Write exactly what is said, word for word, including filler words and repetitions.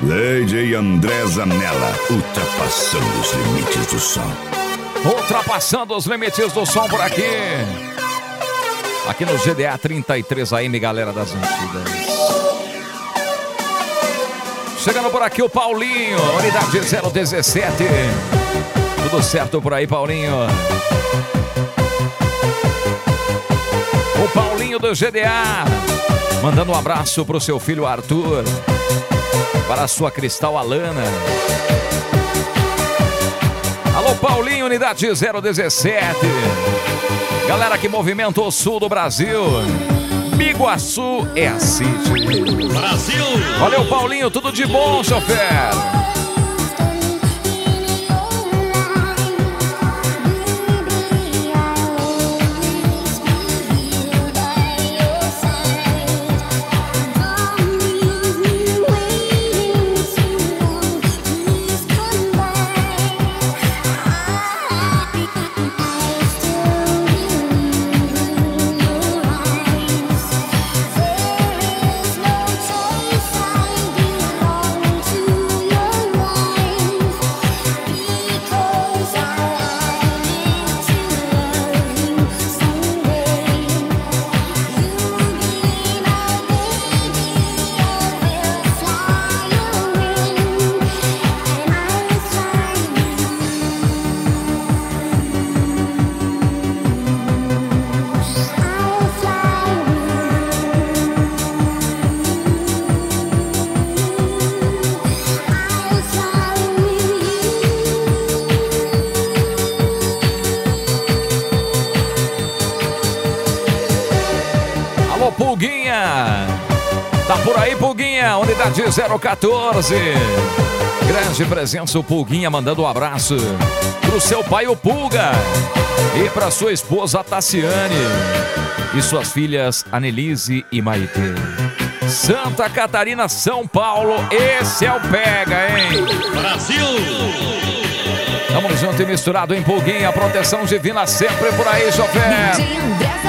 Lady André Zanella, ultrapassando os limites do som. Ultrapassando os limites do som por aqui. Aqui no G D A trinta e três A M, galera das antigas. Chegando por aqui o Paulinho, unidade zero dezessete. Tudo certo por aí, Paulinho? O Paulinho do G D A, mandando um abraço pro seu filho Arthur, para a sua Cristal Alana. Alô, Paulinho, unidade zero dezessete. Galera que movimenta o sul do Brasil. Biguaçu é a City. Brasil! Valeu, Paulinho, tudo de bom, chofer. Pulguinha, tá por aí, Pulguinha, unidade zero quatorze. Grande presença, o Pulguinha, mandando um abraço pro seu pai, o Pulga, e pra sua esposa, Tassiane, e suas filhas, Anelise e Maite. Santa Catarina, São Paulo, esse é o Pega, hein? Brasil! Tamo junto e misturado em Pulguinha, proteção divina sempre por aí, chofer.